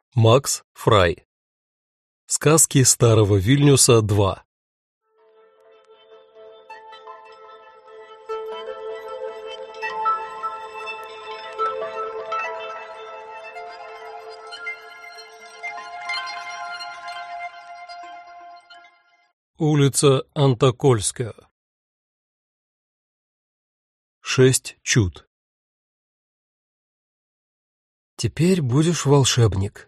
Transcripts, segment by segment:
Макс Фрай. Сказки старого Вильнюса 2. Улица Антокольская. 6 чуд. Теперь будешь волшебник.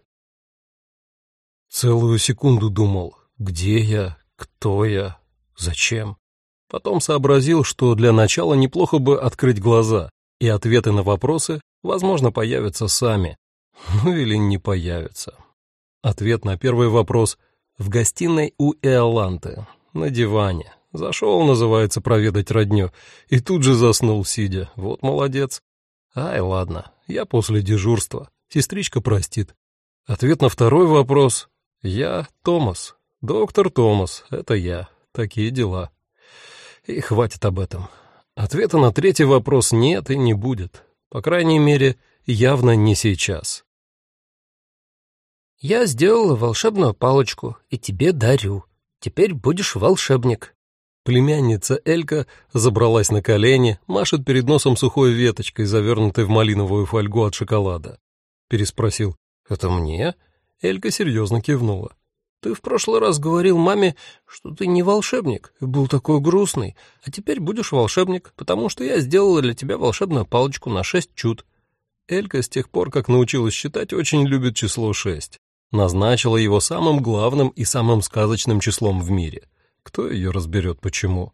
Целую секунду думал, где я, кто я, зачем. Потом сообразил, что для начала неплохо бы открыть глаза, и ответы на вопросы, возможно, появятся сами. Ну или не появятся. Ответ на первый вопрос в гостиной у Иоланты, на диване. Зашел, называется, проведать родню, и тут же заснул, сидя. Вот молодец. Ай, ладно, я после дежурства. Сестричка простит. Ответ на второй вопрос. Я Томас. Доктор Томас. Это я. Такие дела. И хватит об этом. Ответа на третий вопрос нет и не будет. По крайней мере, явно не сейчас. Я сделала волшебную палочку и тебе дарю. Теперь будешь волшебник. Племянница Элька забралась на колени, машет перед носом сухой веточкой, завернутой в малиновую фольгу от шоколада. Переспросил: «Это мне?» Элька серьезно кивнула. «Ты в прошлый раз говорил маме, что ты не волшебник, и был такой грустный, а теперь будешь волшебник, потому что я сделала для тебя волшебную палочку на 6 чуд». Элька с тех пор, как научилась считать, очень любит число 6. Назначила его самым главным и самым сказочным числом в мире. Кто ее разберет, почему?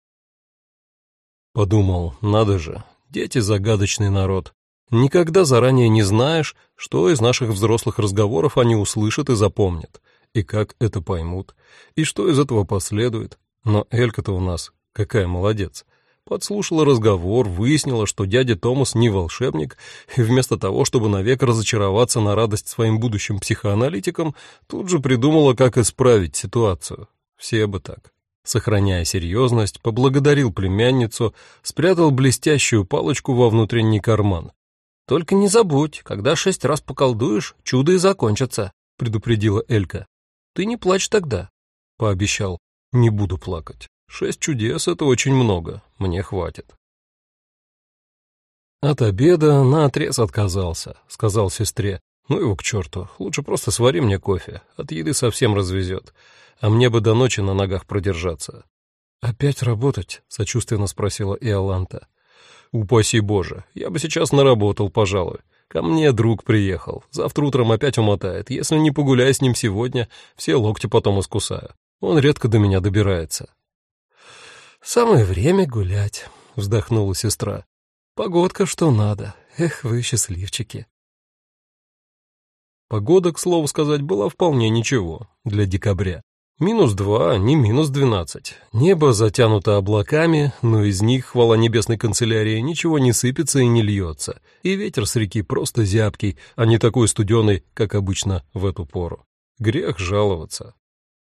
Подумал, надо же, дети — загадочный народ. Никогда заранее не знаешь, что из наших взрослых разговоров они услышат и запомнят, и как это поймут, и что из этого последует. Но Элька-то у нас какая молодец. Подслушала разговор, выяснила, что дядя Томас не волшебник, и вместо того, чтобы навек разочароваться на радость своим будущим психоаналитикам, тут же придумала, как исправить ситуацию. Все бы так. Сохраняя серьезность, поблагодарил племянницу, спрятал блестящую палочку во внутренний карман. «Только не забудь, когда 6 раз поколдуешь, чудо и закончится», — предупредила Элька. «Ты не плачь тогда», — пообещал. «Не буду плакать. 6 чудес — это очень много, мне хватит». От обеда наотрез отказался, сказал сестре. «Ну его к черту, лучше просто свари мне кофе, от еды совсем развезет, а мне бы до ночи на ногах продержаться». «Опять работать?» — сочувственно спросила Иоланта. «Упаси Боже, я бы сейчас наработал, пожалуй. Ко мне друг приехал, завтра утром опять умотает. Если не погуляй с ним сегодня, все локти потом искусаю. Он редко до меня добирается». «Самое время гулять», — вздохнула сестра. «Погодка что надо. Эх, вы счастливчики». Погода, к слову сказать, была вполне ничего для декабря. -2, не -12. Небо затянуто облаками, но из них, хвала небесной канцелярии, ничего не сыпется и не льется, и ветер с реки просто зябкий, а не такой студеный, как обычно в эту пору. Грех жаловаться.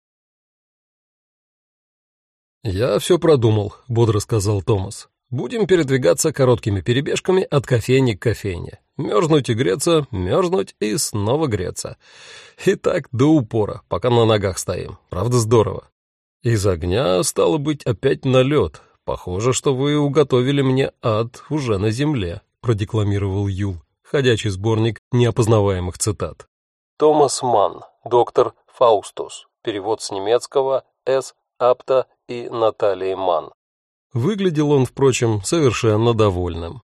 «Я все продумал», — бодро сказал Томас. «Будем передвигаться короткими перебежками от кофейни к кофейне. Мерзнуть и греться, мерзнуть и снова греться. И так до упора, пока на ногах стоим. Правда, здорово. Из огня, стало быть, опять на лед. Похоже, что вы уготовили мне ад уже на земле», — продекламировал Юл, ходячий сборник неопознаваемых цитат. Томас Манн, доктор Фаустус. Перевод с немецкого С. Апта и Натальи Манн. Выглядел он, впрочем, совершенно довольным.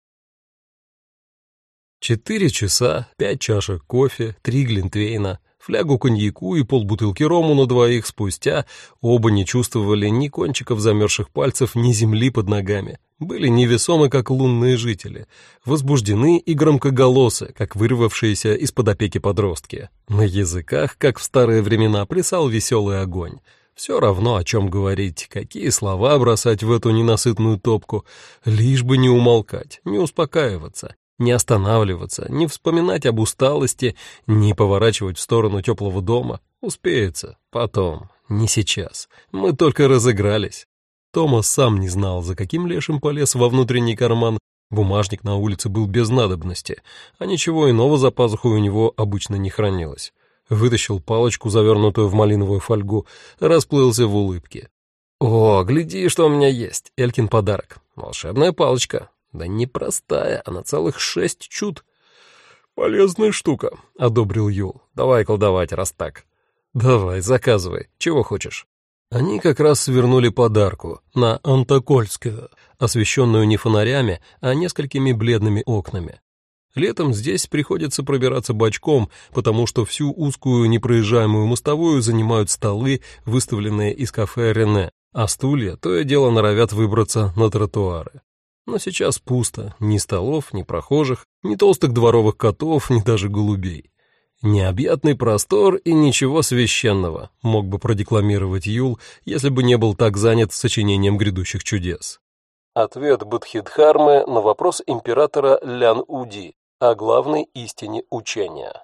4 часа, 5 чашек кофе, 3 глинтвейна, флягу коньяку и полбутылки рому на двоих спустя оба не чувствовали ни кончиков замерзших пальцев, ни земли под ногами. Были невесомы, как лунные жители, возбуждены и громкоголосы, как вырвавшиеся из-под опеки подростки. На языках, как в старые времена, плясал веселый огонь. Все равно, о чем говорить, какие слова бросать в эту ненасытную топку, лишь бы не умолкать, не успокаиваться, не останавливаться, не вспоминать об усталости, не поворачивать в сторону теплого дома. Успеется, потом, не сейчас. Мы только разыгрались. Томас сам не знал, за каким лешим полез во внутренний карман. Бумажник на улице был без надобности, а ничего иного за пазухой у него обычно не хранилось. вытащил палочку, завернутую в малиновую фольгу, расплылся в улыбке. «О, гляди, что у меня есть! Элькин подарок. Волшебная палочка. Да не простая, а на целых 6 чуд». «Полезная штука», — одобрил Юл. «Давай колдовать, раз так». «Давай, заказывай. Чего хочешь?» Они как раз свернули подарку на Антокольскую, освещенную не фонарями, а несколькими бледными окнами. Летом здесь приходится пробираться бочком, потому что всю узкую непроезжаемую мостовую занимают столы, выставленные из кафе «Рене», а стулья то и дело норовят выбраться на тротуары. Но сейчас пусто, ни столов, ни прохожих, ни толстых дворовых котов, ни даже голубей. «Необъятный простор и ничего священного», мог бы продекламировать Юл, если бы не был так занят сочинением грядущих чудес. Ответ Бодхидхармы на вопрос императора Лян-Уди о главной истине учения.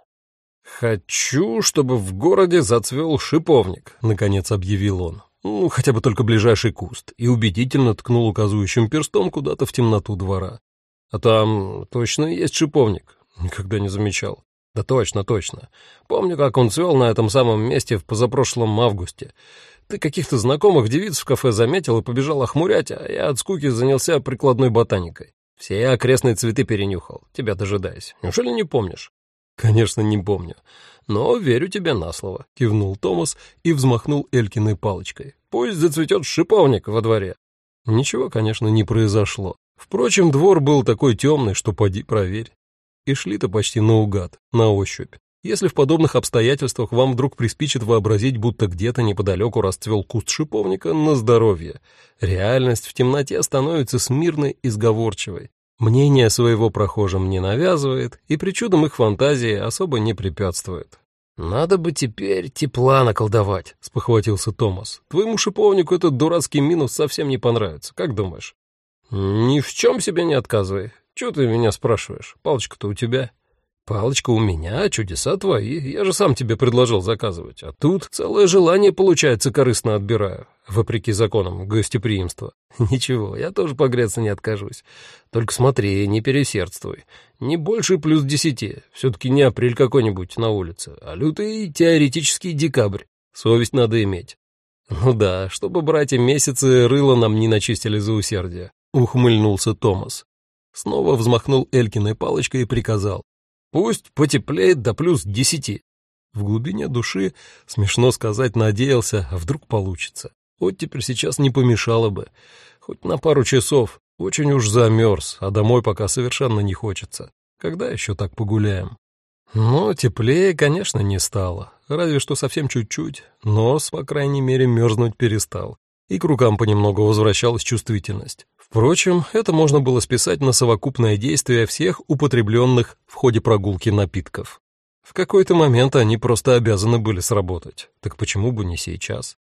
«Хочу, чтобы в городе зацвел шиповник», — наконец объявил он. Хотя бы только ближайший куст, и убедительно ткнул указующим перстом куда-то в темноту двора. «А там точно есть шиповник?» Никогда не замечал. «Да точно, точно. Помню, как он цвел на этом самом месте в позапрошлом августе. Ты каких-то знакомых девиц в кафе заметил и побежал охмурять, а я от скуки занялся прикладной ботаникой. Все окрестные цветы перенюхал, тебя дожидаясь. Неужели не помнишь?» «Конечно, не помню. Но верю тебе на слово», — кивнул Томас и взмахнул Элькиной палочкой. «Пусть зацветет шиповник во дворе». Ничего, конечно, не произошло. Впрочем, двор был такой темный, что поди проверь. И шли-то почти наугад, на ощупь. Если в подобных обстоятельствах вам вдруг приспичит вообразить, будто где-то неподалеку расцвел куст шиповника, на здоровье. Реальность в темноте становится смирной и сговорчивой. Мнение своего прохожим не навязывает, и причудам их фантазии особо не препятствует. «Надо бы теперь тепла наколдовать», — спохватился Томас. «Твоему шиповнику этот дурацкий минус совсем не понравится, как думаешь?» «Ни в чем себе не отказывай. Чего ты меня спрашиваешь? Палочка-то у тебя». «Палочка у меня, чудеса твои. Я же сам тебе предложил заказывать. А тут целое желание, получается, корыстно отбираю, вопреки законам гостеприимства. Ничего, я тоже погреться не откажусь. Только смотри, не переусердствуй. Не больше +10. Все-таки не апрель какой-нибудь на улице, а лютый теоретический декабрь. Совесть надо иметь». «Ну да, чтобы братья месяцы рыло нам не начистили за усердие», — ухмыльнулся Томас. Снова взмахнул Элькиной палочкой и приказал: «Пусть потеплеет до +10». В глубине души, смешно сказать, надеялся, а вдруг получится. Оттепель сейчас не помешало бы. Хоть на пару часов. Очень уж замерз, а домой пока совершенно не хочется. Когда еще так погуляем? Но теплее, конечно, не стало. Разве что совсем чуть-чуть. Нос, по крайней мере, мерзнуть перестал. И к рукам понемногу возвращалась чувствительность. Впрочем, это можно было списать на совокупное действие всех употребленных в ходе прогулки напитков. В какой-то момент они просто обязаны были сработать. Так почему бы не сейчас?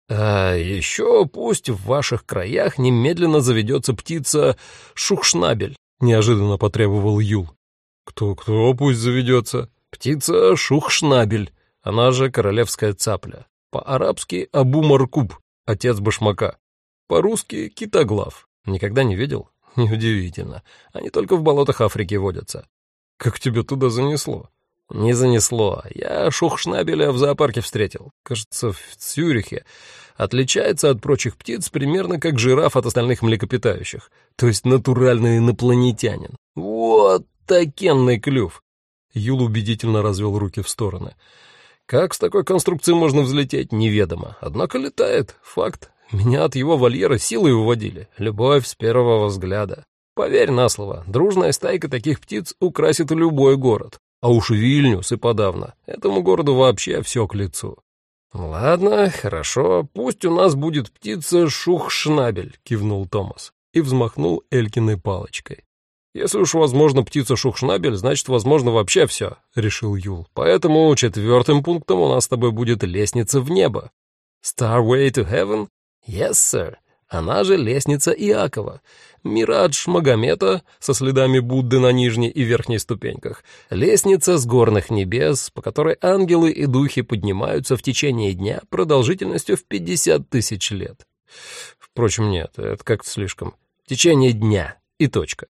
«А еще пусть в ваших краях немедленно заведется птица шухшнабель», — неожиданно потребовал Юл. «Кто пусть заведется?» «Птица шухшнабель, она же королевская цапля. По-арабски Абу-Маркуб, отец башмака. По-русски китоглав. Никогда не видел? Неудивительно. Они только в болотах Африки водятся». «Как тебя туда занесло?» «Не занесло. Я шухшнабеля в зоопарке встретил. Кажется, в Цюрихе. Отличается от прочих птиц примерно как жираф от остальных млекопитающих. То есть натуральный инопланетянин. Вот такенный клюв». Юл убедительно развел руки в стороны. «Как с такой конструкцией можно взлететь, неведомо. Однако летает. Факт. Меня от его вольера силой уводили. Любовь с первого взгляда. Поверь на слово, дружная стайка таких птиц украсит любой город. А уж Вильнюс и подавно. Этому городу вообще все к лицу». «Ладно, хорошо, пусть у нас будет птица шухшнабель», — кивнул Томас и взмахнул Элькиной палочкой. «Если уж возможно птица шухшнабель, значит, возможно вообще все», — решил Юл. «Поэтому 4-м пунктом у нас с тобой будет лестница в небо». «Starway to heaven?» «Yes, sir. Она же лестница Иакова. Мирадж Магомета со следами Будды на нижней и верхней ступеньках. Лестница с горных небес, по которой ангелы и духи поднимаются в течение дня продолжительностью в 50 000 лет. Впрочем, нет, это как-то слишком. В течение дня и точка.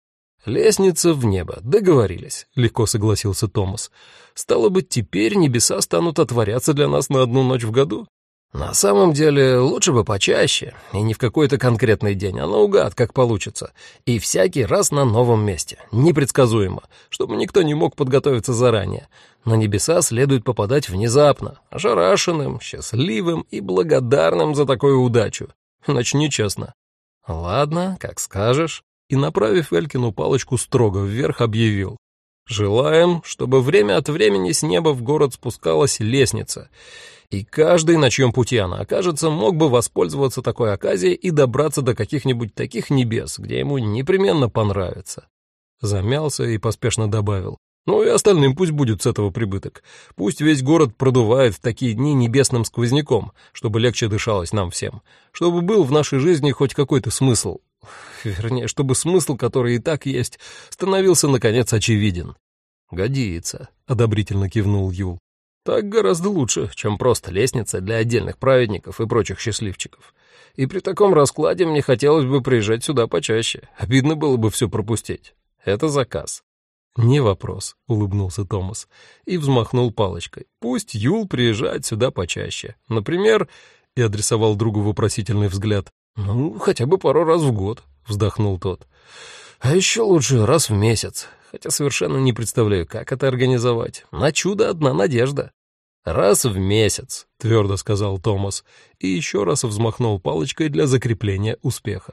«Лестница в небо, договорились», — легко согласился Томас. «Стало быть, теперь небеса станут отворяться для нас на одну ночь в году?» «На самом деле, лучше бы почаще, и не в какой-то конкретный день, а наугад, как получится, и всякий раз на новом месте, непредсказуемо, чтобы никто не мог подготовиться заранее. На небеса следует попадать внезапно, ошарашенным, счастливым и благодарным за такую удачу. Иначе нечестно». «Ладно, как скажешь», и, направив Элькину палочку строго вверх, объявил: «Желаем, чтобы время от времени с неба в город спускалась лестница, и каждый, на чьем пути она окажется, мог бы воспользоваться такой оказией и добраться до каких-нибудь таких небес, где ему непременно понравится». Замялся и поспешно добавил: «Ну и остальным пусть будет с этого прибыток. Пусть весь город продувает в такие дни небесным сквозняком, чтобы легче дышалось нам всем, чтобы был в нашей жизни хоть какой-то смысл. Вернее, чтобы смысл, который и так есть, становился, наконец, очевиден». «Годится», — одобрительно кивнул Юл. «Так гораздо лучше, чем просто лестница для отдельных праведников и прочих счастливчиков. И при таком раскладе мне хотелось бы приезжать сюда почаще. Обидно было бы все пропустить. Это заказ». «Не вопрос», — улыбнулся Томас и взмахнул палочкой. «Пусть Юл приезжает сюда почаще. Например...» — и адресовал другу вопросительный взгляд. «Ну, хотя бы пару раз в год», — вздохнул тот. «А еще лучше раз в месяц, хотя совершенно не представляю, как это организовать. На чудо одна надежда». «Раз в месяц», — твердо сказал Томас и еще раз взмахнул палочкой для закрепления успеха.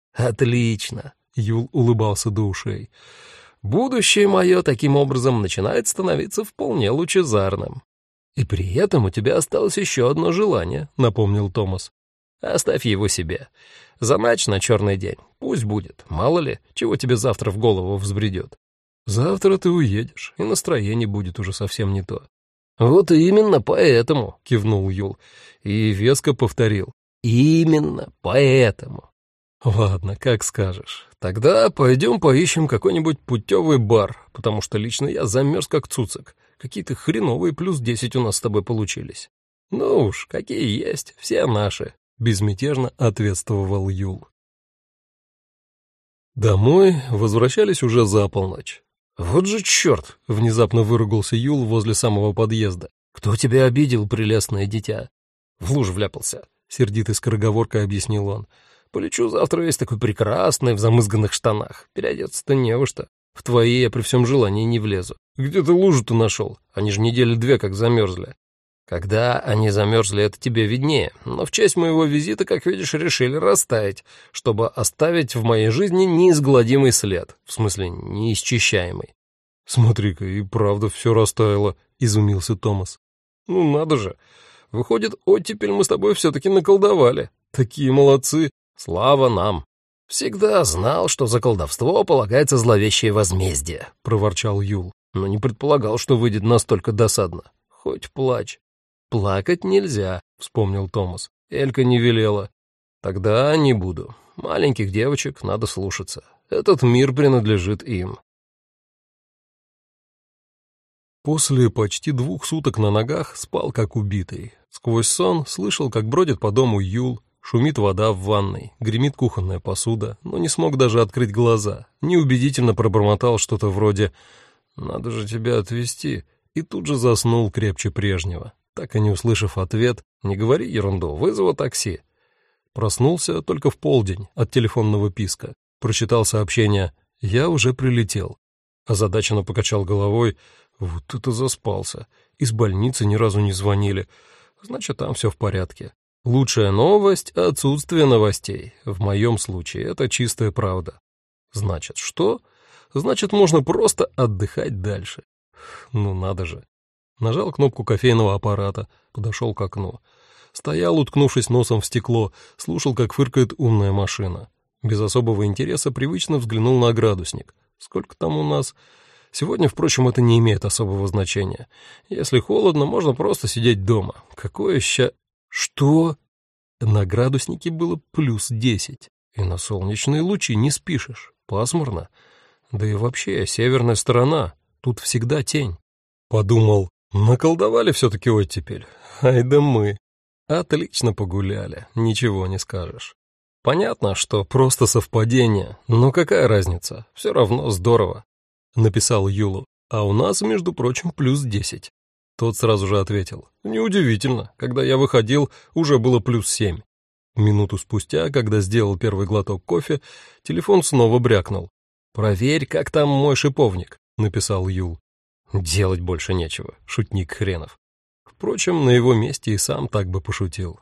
«Отлично», — Юл улыбался до ушей. «Будущее мое таким образом начинает становиться вполне лучезарным». «И при этом у тебя осталось еще одно желание», — напомнил Томас. «Оставь его себе. Заначь на черный день. Пусть будет. Мало ли, чего тебе завтра в голову взбредет. Завтра ты уедешь, и настроение будет уже совсем не то». «Вот именно поэтому», — кивнул Юл и веско повторил. «Именно поэтому». «Ладно, как скажешь. Тогда пойдем поищем какой-нибудь путевый бар, потому что лично я замерз как цуцик. Какие-то хреновые +10 у нас с тобой получились». «Ну уж, какие есть, все наши», — безмятежно ответствовал Юл. Домой возвращались уже за полночь. «Вот же черт!» — внезапно выругался Юл возле самого подъезда. «Кто тебя обидел, прелестное дитя?» «В лужу вляпался», — сердитой скороговоркой объяснил он. «Полечу завтра весь такой прекрасный, в замызганных штанах. Переодеться-то не во что. В твои я при всем желании не влезу. Где ты лужу-то нашел? Они же недели 2 как замерзли». «Когда они замерзли, это тебе виднее, но в честь моего визита, как видишь, решили растаять, чтобы оставить в моей жизни неизгладимый след, в смысле неисчищаемый». «Смотри-ка, и правда все растаяло», — изумился Томас. «Ну надо же, выходит, оттепель мы с тобой все-таки наколдовали. Такие молодцы, слава нам». «Всегда знал, что за колдовство полагается зловещее возмездие», — проворчал Юл, «но не предполагал, что выйдет настолько досадно. Хоть плачь». «Плакать нельзя», — вспомнил Томас. «Элька не велела». «Тогда не буду. Маленьких девочек надо слушаться. Этот мир принадлежит им». После почти 2 суток на ногах спал как убитый. Сквозь сон слышал, как бродит по дому Юл, шумит вода в ванной, гремит кухонная посуда, но не смог даже открыть глаза. Неубедительно пробормотал что-то вроде «надо же тебя отвезти», и тут же заснул крепче прежнего. Так и не услышав ответ: «Не говори ерунду, вызова такси». Проснулся только в полдень от телефонного писка. Прочитал сообщение: «Я уже прилетел». Озадаченно покачал головой. Вот это заспался. Из больницы ни разу не звонили. Значит, там все в порядке. Лучшая новость — отсутствие новостей. В моем случае это чистая правда. Значит, что? Значит, можно просто отдыхать дальше. Ну надо же. Нажал кнопку кофейного аппарата, подошел к окну. Стоял, уткнувшись носом в стекло, слушал, как фыркает умная машина. Без особого интереса привычно взглянул на градусник. Сколько там у нас? Сегодня, впрочем, это не имеет особого значения. Если холодно, можно просто сидеть дома. Какое Что? На градуснике было +10. И на солнечные лучи не спишешь. Пасмурно. Да и вообще, северная сторона. Тут всегда тень. Подумал, наколдовали все-таки оттепель. Ай да мы. Отлично погуляли, ничего не скажешь. Понятно, что просто совпадение, но какая разница, все равно здорово. Написал Юлу, а у нас, между прочим, плюс 10. Тот сразу же ответил, неудивительно, когда я выходил, уже было плюс 7. Минуту спустя, когда сделал первый глоток кофе, телефон снова брякнул. «Проверь, как там мой шиповник», — написал Юл. Делать больше нечего, шутник хренов. Впрочем, на его месте и сам так бы пошутил.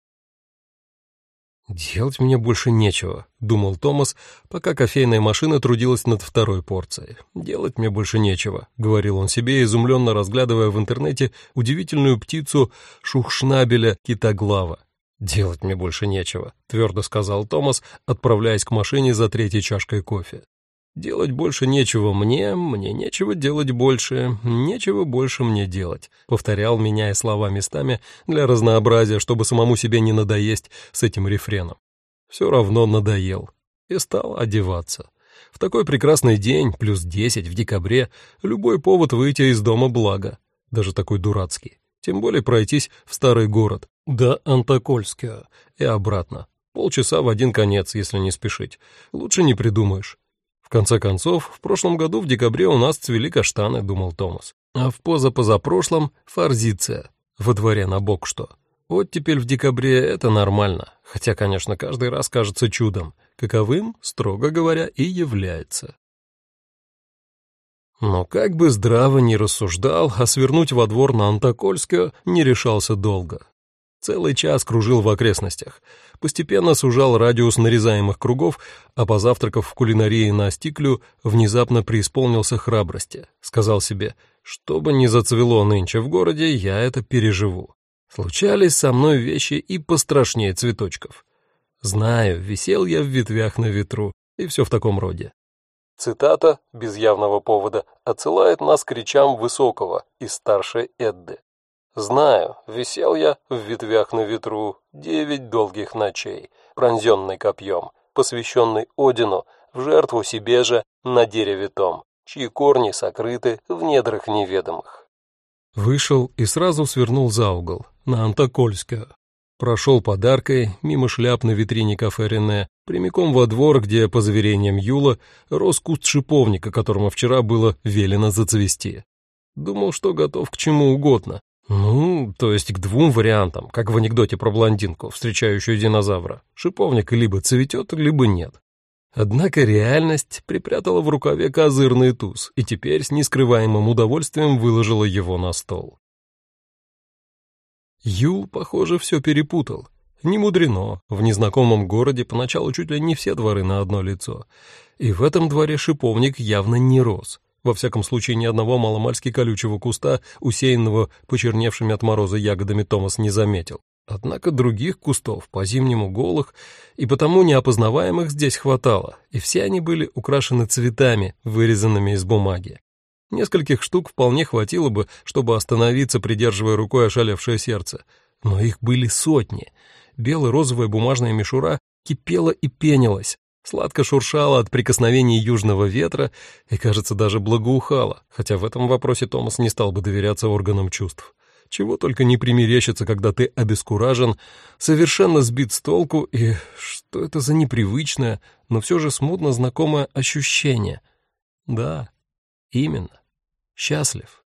«Делать мне больше нечего», — думал Томас, пока кофейная машина трудилась над второй порцией. «Делать мне больше нечего», — говорил он себе, изумленно разглядывая в интернете удивительную птицу шухшнабеля китоглава. «Делать мне больше нечего», — твердо сказал Томас, отправляясь к машине за третьей чашкой кофе. «Делать больше нечего мне нечего делать больше, нечего больше мне делать», — повторял, меняя слова местами для разнообразия, чтобы самому себе не надоесть с этим рефреном. Все равно надоел и стал одеваться. В такой прекрасный день, плюс 10 в декабре, любой повод выйти из дома благо, даже такой дурацкий. Тем более пройтись в старый город, до Антокольска и обратно. Полчаса в один конец, если не спешить. Лучше не придумаешь. В конце концов, в прошлом году в декабре у нас цвели каштаны, думал Томас. А в позапозапрошлом — форзиция. Во дворе на бок что. Вот теперь в декабре это нормально. Хотя, конечно, каждый раз кажется чудом. Каковым, строго говоря, и является. Но как бы здраво ни рассуждал, а свернуть во двор на Антокольска не решался долго. Целый час кружил в окрестностях, постепенно сужал радиус нарезаемых кругов, а позавтракав в кулинарии на Стиклю, внезапно преисполнился храбрости. Сказал себе, что бы ни зацвело нынче в городе, я это переживу. Случались со мной вещи и пострашнее цветочков. Знаю, висел я в ветвях на ветру, и все в таком роде. Цитата, без явного повода, отсылает нас к речам Высокого из старшей Эдды. «Знаю, висел я в ветвях на ветру 9 долгих ночей, пронзенный копьем, посвященный Одину, в жертву себе же на дереве том, чьи корни сокрыты в недрах неведомых». Вышел и сразу свернул за угол, на Антокольскую. Прошел подаркой, мимо шляп на витрине кафе «Рене», прямиком во двор, где, по заверениям Юла, рос куст шиповника, которому вчера было велено зацвести. Думал, что готов к чему угодно. То есть к двум вариантам, как в анекдоте про блондинку, встречающую динозавра. Шиповник либо цветет, либо нет. Однако реальность припрятала в рукаве козырный туз и теперь с нескрываемым удовольствием выложила его на стол. Юл, похоже, все перепутал. Не мудрено, в незнакомом городе поначалу чуть ли не все дворы на одно лицо. И в этом дворе шиповник явно не рос. Во всяком случае, ни одного маломальски колючего куста, усеянного почерневшими от мороза ягодами, Томас не заметил. Однако других кустов, по-зимнему голых и потому неопознаваемых, здесь хватало, и все они были украшены цветами, вырезанными из бумаги. Нескольких штук вполне хватило бы, чтобы остановиться, придерживая рукой ошалевшее сердце. Но их были сотни. Бело-розовая бумажная мишура кипела и пенилась, сладко шуршала от прикосновений южного ветра и, кажется, даже благоухала, хотя в этом вопросе Томас не стал бы доверяться органам чувств. Чего только не примерещится, когда ты обескуражен, совершенно сбит с толку, и что это за непривычное, но все же смутно знакомое ощущение? Да, именно, счастлив.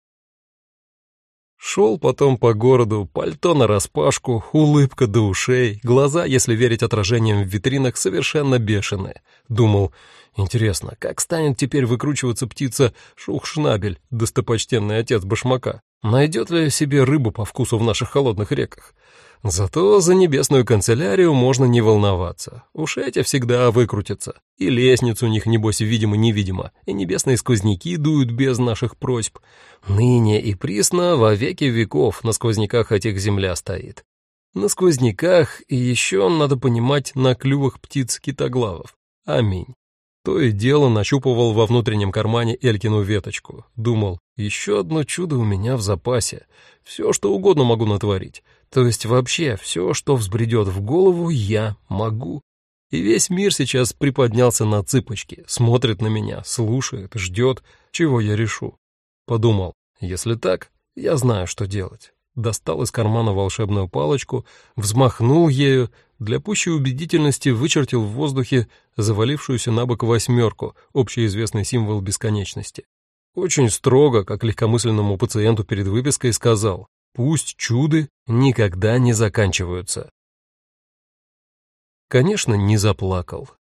Шел потом по городу, пальто нараспашку, улыбка до ушей, глаза, если верить отражениям в витринах, совершенно бешеные. Думал, интересно, как станет теперь выкручиваться птица Шухшнабель, достопочтенный отец башмака? Найдет ли себе рыбу по вкусу в наших холодных реках? Зато за небесную канцелярию можно не волноваться. Уж эти всегда выкрутятся. И лестниц у них, небось, видимо-невидимо, и небесные сквозняки дуют без наших просьб. Ныне и присно во веки веков на сквозняках этих земля стоит. На сквозняках и еще, надо понимать, на клювах птиц-китоглавов. Аминь. То и дело нащупывал во внутреннем кармане Элькину веточку. Думал, еще одно чудо у меня в запасе. Все, что угодно могу натворить. То есть вообще все, что взбредет в голову, я могу. И весь мир сейчас приподнялся на цыпочки, смотрит на меня, слушает, ждет, чего я решу. Подумал, если так, я знаю, что делать. Достал из кармана волшебную палочку, взмахнул ею, Для пущей убедительности вычертил в воздухе завалившуюся на бок 8, общеизвестный символ бесконечности. Очень строго, как легкомысленному пациенту перед выпиской, сказал: «Пусть чуды никогда не заканчиваются». Конечно, не заплакал.